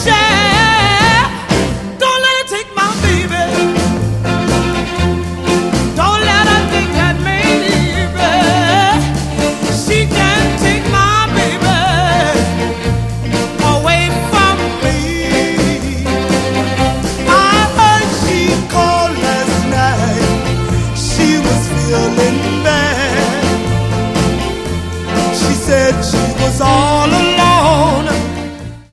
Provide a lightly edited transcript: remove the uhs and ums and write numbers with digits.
share. Don't let her take my baby. Don't let her think that maybe she can take my baby away from me. I heard she called last night. She was feeling bad. She said she was all alone.